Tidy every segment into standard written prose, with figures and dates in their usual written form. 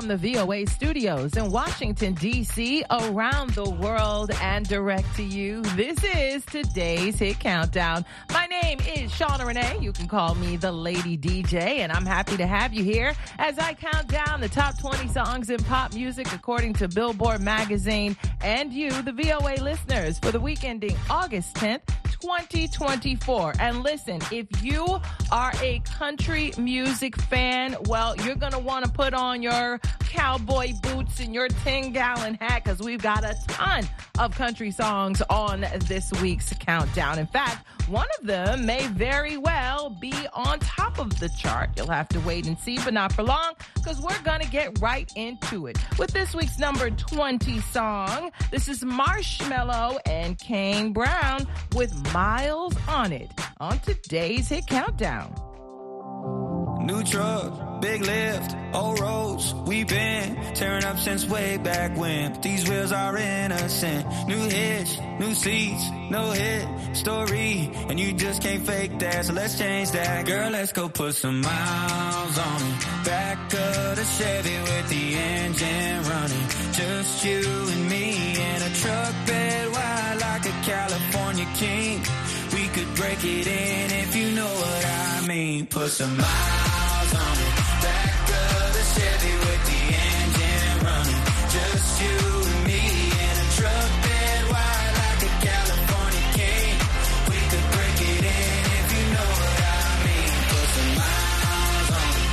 from the VOA studios in Washington, D.C., around the world and direct to you. This is today's Hit Countdown. My name is Shauna Renee. You can call me the Lady DJ, and I'm happy to have you here as I count down the top 20 songs in pop music according to Billboard magazine and you, the VOA listeners, for the week ending August 10th, 2024. And listen, if you are a country music fan, well, you're going to want to put on your cowboy boots and your 10-gallon hat because we've got a ton of country songs on this week's countdown. In fact, one of them may very well be on top of the chart. You'll have to wait and see, but not for long, because we're going to get right into it. With this week's number 20 song, this is Marshmello and Kane Brown with Miles on It on today's Hit Countdown. New truck, big lift, old roads, we've been tearing up since way back when. But these wheels are innocent. New hitch, new seats, no hit story, and you just can't fake that, so let's change that. Girl, let's go put some miles on it. Back of the Chevy with the engine running. Just you and me in a truck bed wide like a California king. We could break it in if you know what I mean. Put some miles on it. Back of the Chevy with the engine running. Just you and me in a truck bed wide like a California king. We could break it in if you know what I mean. Put some miles on it.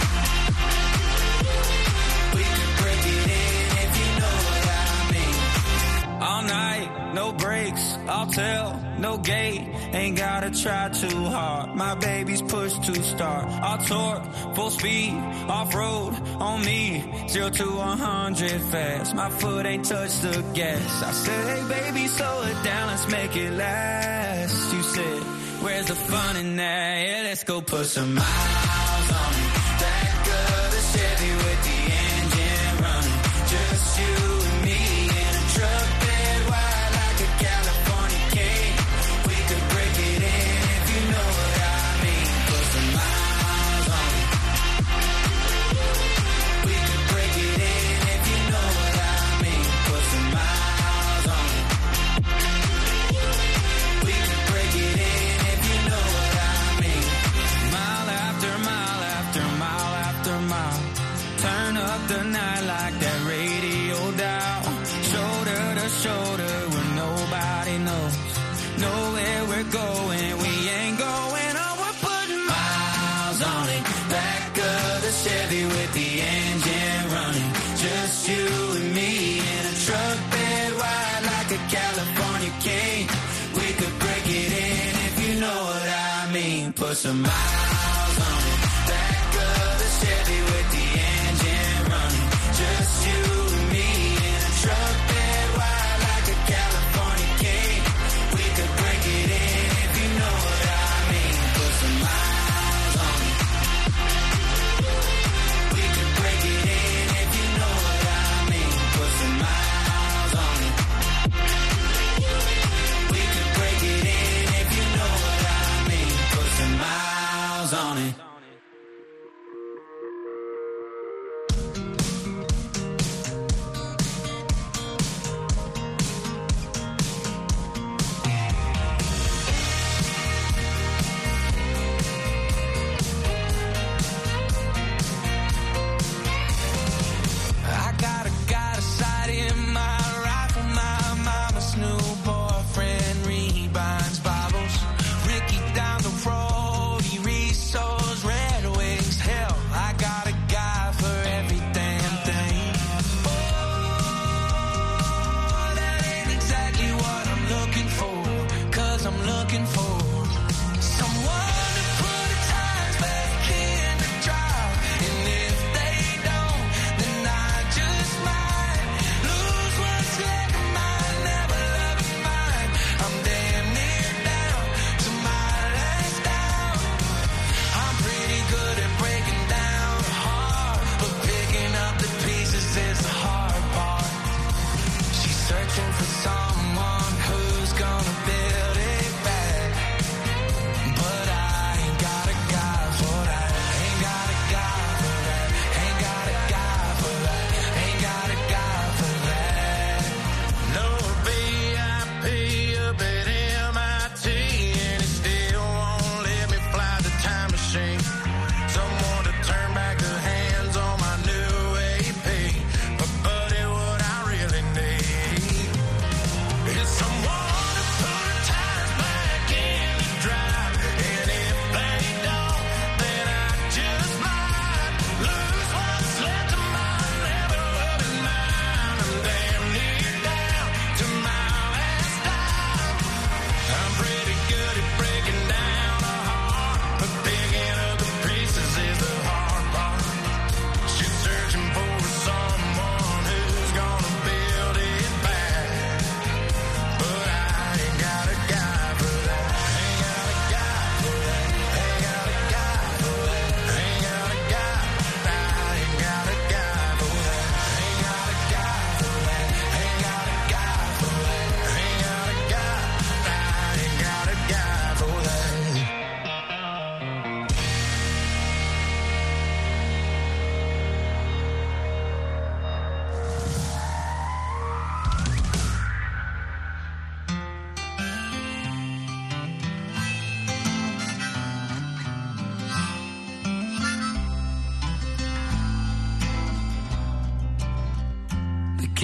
We could break it in if you know what I mean. All night, no breaks, I'll tell, no gate. Ain't gotta try too hard. My baby's push to start. All torque, full speed, off-road on me. 0 to 100 fast. My foot ain't touched the gas. I said, hey baby, slow it down, let's make it last. You said, where's the fun in that? Yeah, let's go put some miles on it. Back of the Chevy with the engine running. Just you and me in a truck bed wide like a California king. We could break it in if you know what I mean. Put some miles on it. We could break it in if you know what I mean. Put some miles on it. We could break it in if you know what I mean. Mile after mile after mile after mile. Turn up the night like that radio dial. Shoulder to shoulder where nobody knows. Nowhere we're going, we ain't going on. We're putting miles on it. Back of the Chevy with the engine running. Just you and me in a truck bed wide like a California king. We could break it in if you know what I mean. Put some miles on it. Back of the Chevy with the engine running. Just you and me in a truck bed wide like a California king. We could break it in if you know what I mean. Put some miles on it. We could break it in if you know what I mean. Put some miles on it. We could break it in if you know what I mean. Put some miles on it. Got a sight in my rifle. My mama's new boyfriend rebinds Bibles. Ricky down the road, he resows Red Wings. Hell, I got a guy for every damn thing. Oh, that ain't exactly what I'm looking for. 'Cause I'm looking for someone to put a times back in the drive. And if they don't, then I just might lose what's left of mine. Never loving mine. I'm damn near down to my last down. I'm pretty good at breaking down the heart, but picking up the pieces is the hard part. She's searching for someone who's gonna build it back. But I ain't got a guy for that. Ain't got a guy for that. Ain't got a guy for that.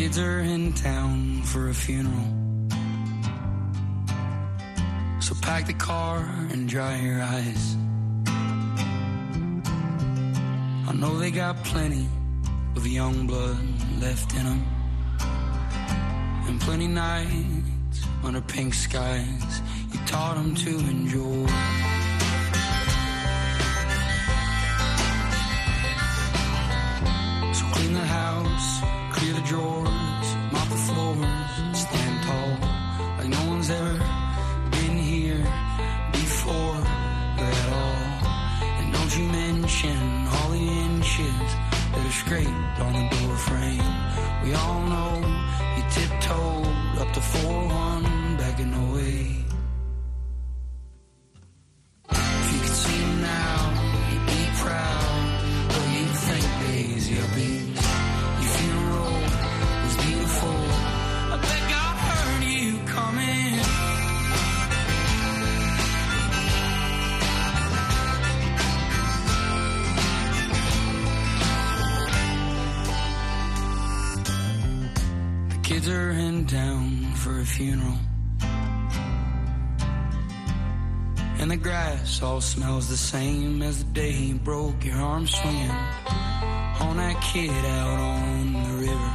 kids are in town for a funeral. So pack the car and dry your eyes. I know they got plenty of young blood left in them, and plenty nights under pink skies you taught them to enjoy. So clean the house, clear the drawers, mop the floors, stand tall like no one's ever been here before at all. And don't you mention all the inches that are scraped on the door frame. We all know you tiptoed up to 4-1 back in 08. If you could see him now, you'd be proud. But you think Daisy will be. Your funeral was beautiful. I bet God heard you coming. Kids are in town for a funeral, and the grass all smells the same as the day you broke your arm swinging on that kid out on the river.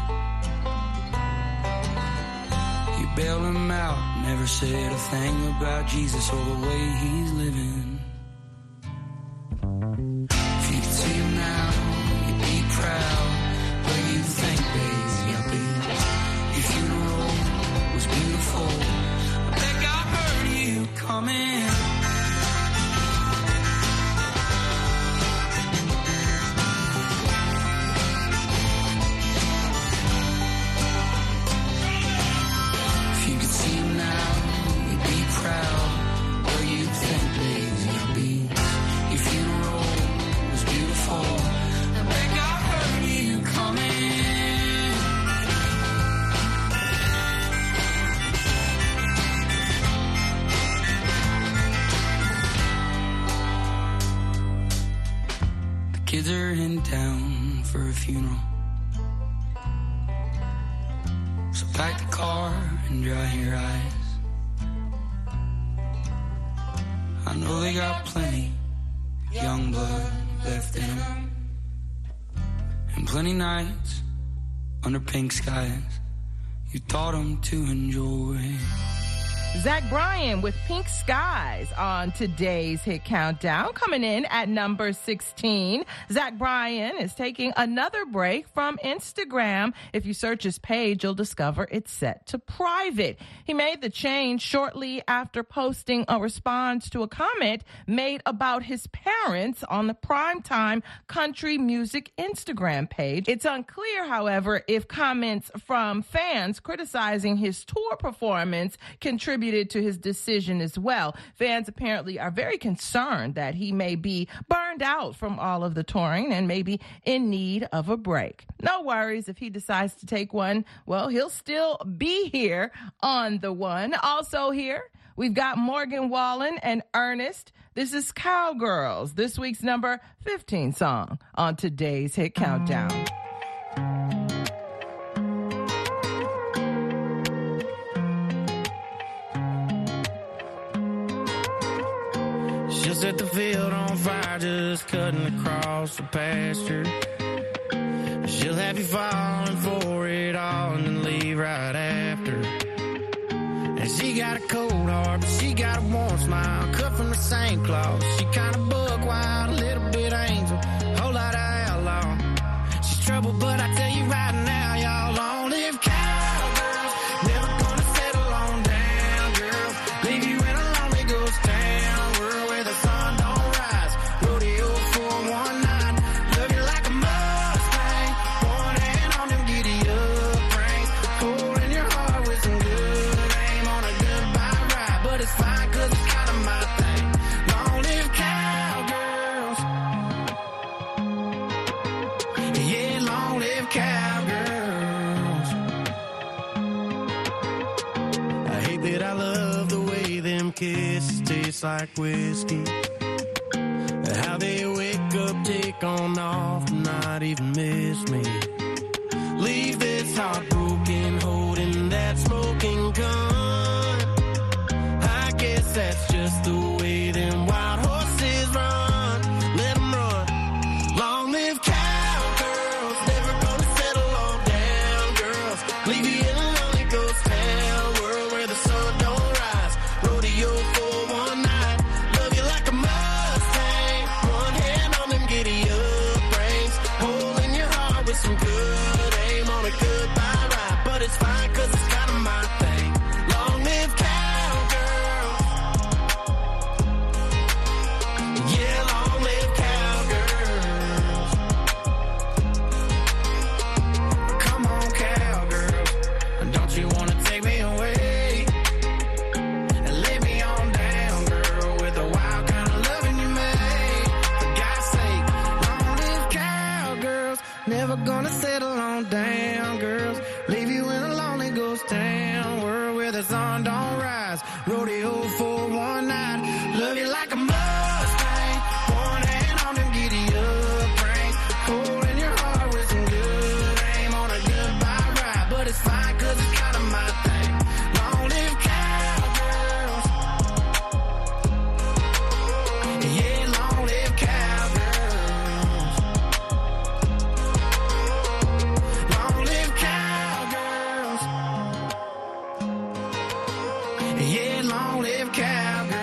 You bailed him out, never said a thing about Jesus or the way he's living. If you could see him now, you'd be proud. But you think Daisy will be. Your funeral was beautiful. I bet God heard you coming. If you could see him now, you'd be proud. Where you think Daisy will be. Your funeral was beautiful. I bet God heard you coming. Kids are in town for a funeral. So pack the car and dry your eyes. I know they got plenty young blood left in them, and plenty nights under pink skies you taught them to enjoy. Zach Bryan with Pink Skies on today's Hit Countdown. Coming in at number 16, Zach Bryan is taking another break from Instagram. If you search his page, you'll discover it's set to private. He made the change shortly after posting a response to a comment made about his parents on the Primetime Country Music Instagram page. It's unclear, however, if comments from fans criticizing his tour performance contributed to his decision as well. Fans apparently are very concerned that he may be burned out from all of the touring and maybe in need of a break. No worries if he decides to take one. Well, he'll still be here on The One. Also here, we've got Morgan Wallen and Ernest. This is Cowgirls, this week's number 15 song on today's Hit Countdown. She'll set the field on fire, just cutting across the pasture. She'll have you falling for it all and then leave right after. And she got a cold heart, but she got a warm smile, cut from the same cloth. She kinda buck wild, a little bit angel, whole lot of outlaw. She's trouble, but I tell you right now, y'all long live cowgirls. Never gonna settle on down, girl. Leave you in a lonely ghost town, world where the sun don't rise. Rodeo for one night, love you like a Mustang. One hand on them giddy up reins, cold in your heart with some good aim on a goodbye ride. But it's fine, cause it's kinda my thing. Long live cowgirls. Yeah, long live cowgirls. I hate that I love the way them kisses taste like whiskey. How they wake up, take on off, and not even miss me. Leave this heart broken goes down, world where the sun don't rise, rodeo for one night, love you like a Mustang, one hand on them giddy up reins, holding your heart with some good aim on a goodbye ride, but it's fine cause it's kind of my thing, long live cowgirls, yeah, long live cowgirls, long live cowgirls, yeah, long live cowgirls.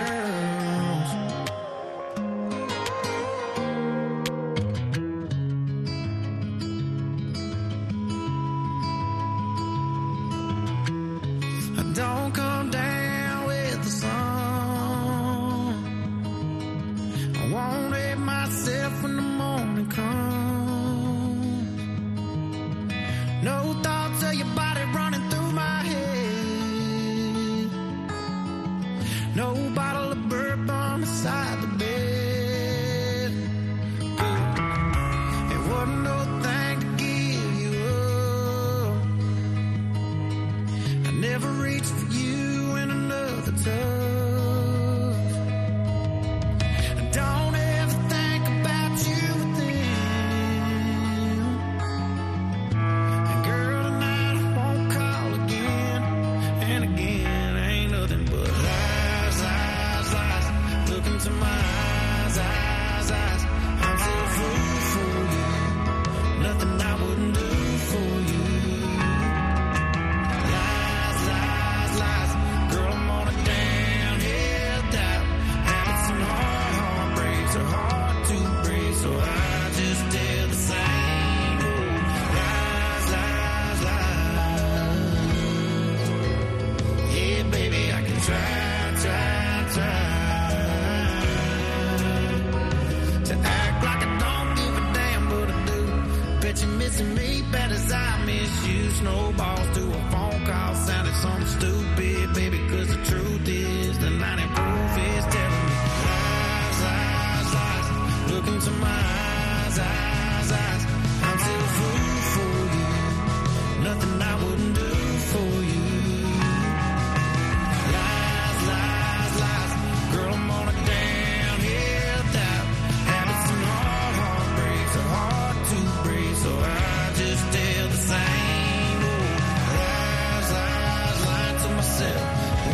Don't come down with the sun. I won't hate myself when the morning comes. No thoughts of your body running through my head. No bottle of bourbon beside the bed. It wasn't no thing to give you up. I never reached for you in another touch. Don't ever think about you with them. And girl, tonight I won't call again. And again, ain't nothing but lies, lies, lies. Look into my eyes, eyes, eyes. I'm still a fool for you. Nothing I wouldn't do for you. Lies, lies, lies. Girl, I'm on a damn hill doubt. Habits and heartbreaks are hard to break, so I just tell the same old lies, lies, lies. Yeah, baby, I can try to act like I don't give a damn, but I do. Bet you're missing me bad as I miss you. Snowballs to a phone call sounded something stupid, baby, cause the truth is the 90 proof is telling me lies, lies, lies. Look into my eyes, eyes, eyes. I'm still a fool for you. Nothing I wouldn't do for you. Lies, lies, lies. Girl, I'm on a damn hill doubt. Habits and heartbreaks are hard to break, so I just tell the same old lies, lies, lies to myself.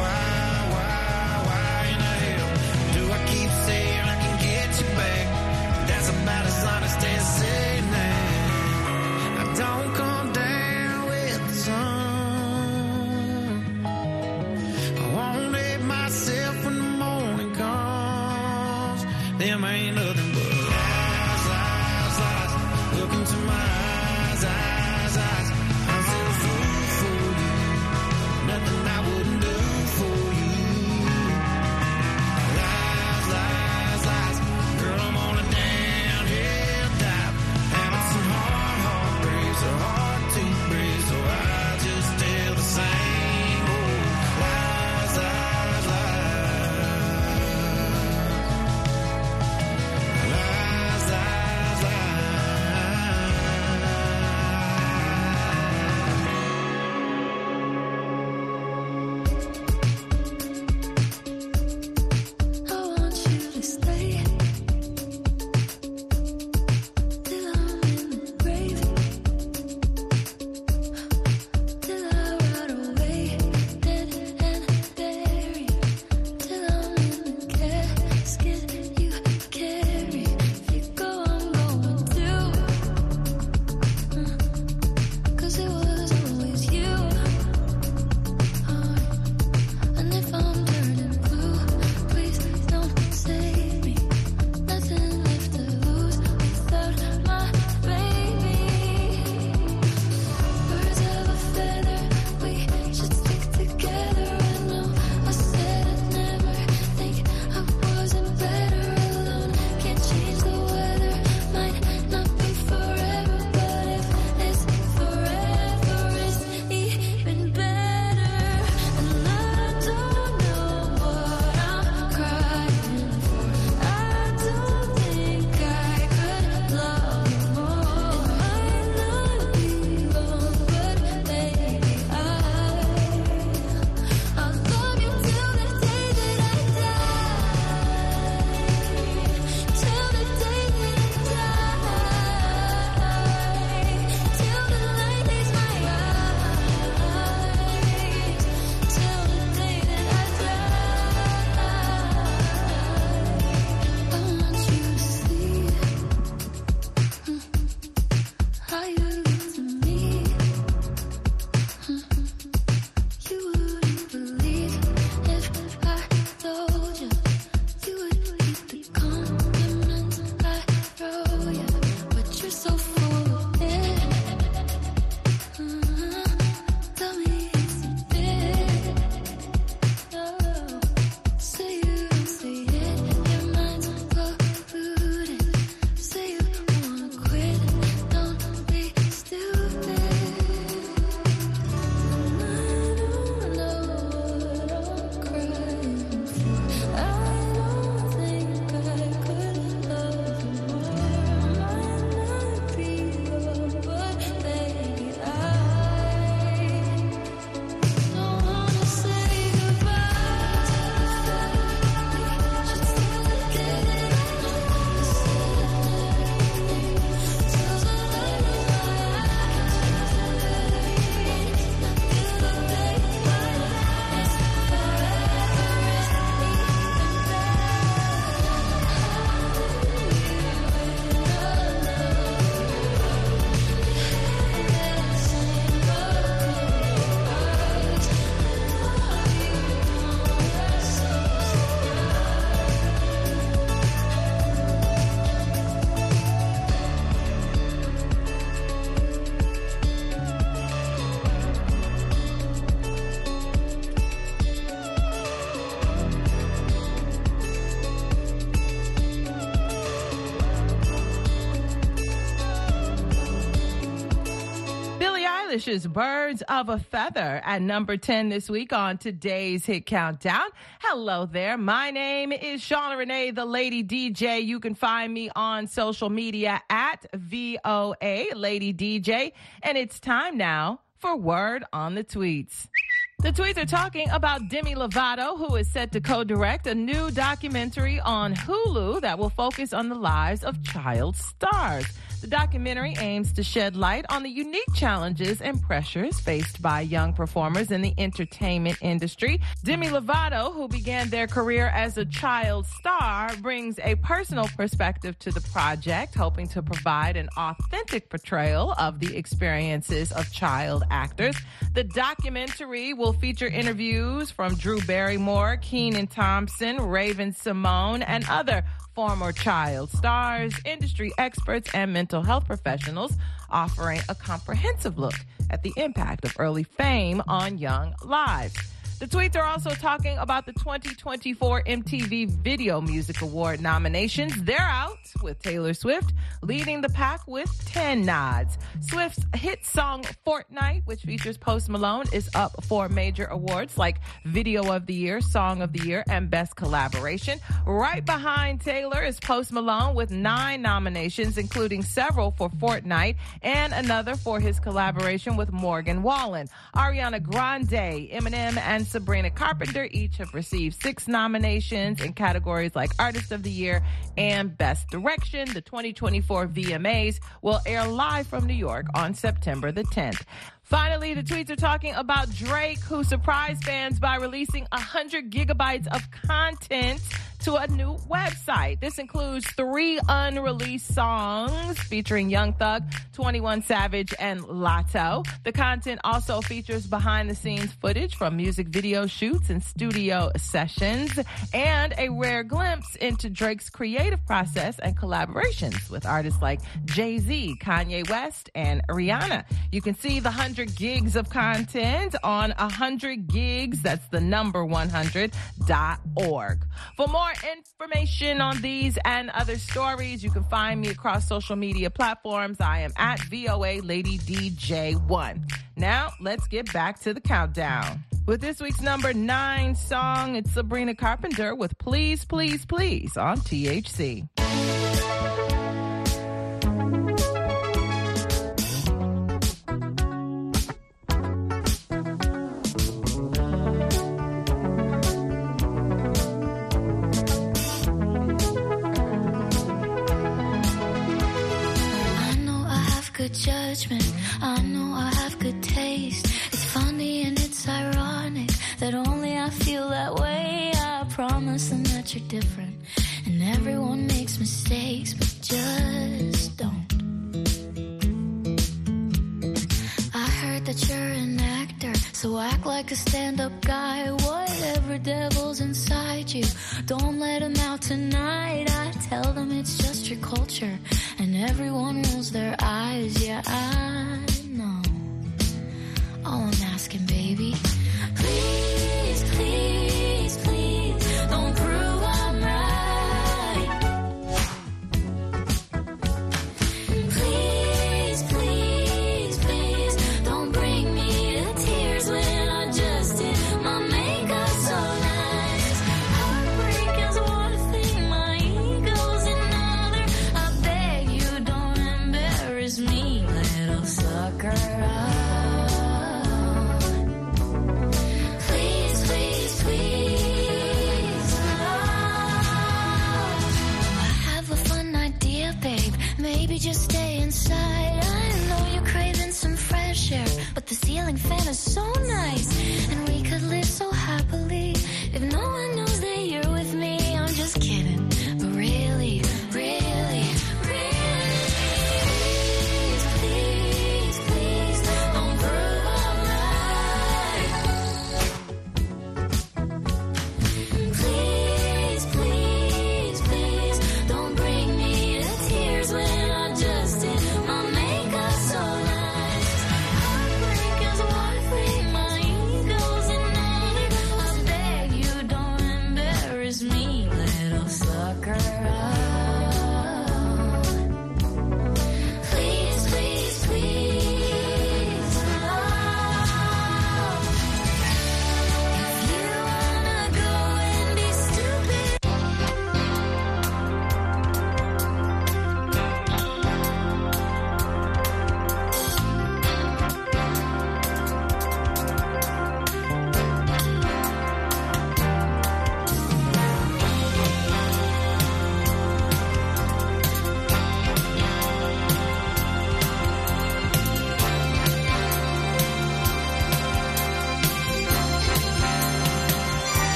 Why in the hell do I keep saying I can get you back? That's about as honest as saying that. I don't come down with the sun. I won't hate myself when the morning comes. Them ain't nothing but lies, lies, lies. Look into my eyes, eyes, eyes. I'm still a fool for you. Nothing I wouldn't do for you. Lies, lies, lies. Girl, I'm on a damn hill top. Habits and heartbreaks are hard to break, so I just tell the same old lies, lies, lies. English's Birds of a Feather at number 10 this week on today's Hit Countdown. Hello there. My name is Shauna Renee, the Lady DJ. You can find me on social media at VOA Lady DJ. And it's time now for Word on the Tweets. The tweets are talking about Demi Lovato, who is set to co-direct a new documentary on Hulu that will focus on the lives of child stars. The documentary aims to shed light on the unique challenges and pressures faced by young performers in the entertainment industry. Demi Lovato, who began their career as a child star, brings a personal perspective to the project, hoping to provide an authentic portrayal of the experiences of child actors. The documentary will feature interviews from Drew Barrymore, Kenan Thompson, Raven-Symoné, and other former child stars, industry experts, and mental health professionals, offering a comprehensive look at the impact of early fame on young lives. The tweets are also talking about the 2024 MTV Video Music Award nominations. They're out, with Taylor Swift leading the pack with 10 nods. Swift's hit song Fortnite, which features Post Malone, is up for major awards like Video of the Year, Song of the Year, and Best Collaboration. Right behind Taylor is Post Malone with 9 nominations, including several for Fortnite and another for his collaboration with Morgan Wallen. Ariana Grande, Eminem, and Sabrina Carpenter each have received 6 nominations in categories like Artist of the Year and Best Direction. The 2024 VMAs will air live from New York on September the 10th. Finally, the tweets are talking about Drake, who surprised fans by releasing 100 gigabytes of content to a new website. This includes 3 unreleased songs featuring Young Thug, 21 Savage, and Latto. The content also features behind-the-scenes footage from music video shoots and studio sessions, and a rare glimpse into Drake's creative process and collaborations with artists like Jay-Z, Kanye West, and Rihanna. You can see the 100 gigs of content on 100 gigs, that's the number 100.org. For more information on these and other stories, you can find me across social media platforms. I am at VOA Lady DJ1. Now, let's get back to the countdown. With this week's number 9 song, it's Sabrina Carpenter with Please, Please, Please on THC. Judgment, I know I have good taste. It's funny and it's ironic that only I feel that way. I promise them that you're different, and everyone makes mistakes, but just don't. I heard that you're an actor, so act like a stand-up guy. Whatever devil's inside you, don't let him out tonight. I tell them it's just your culture, and everyone rolls their eyes. Yeah, I know. All I'm asking, baby,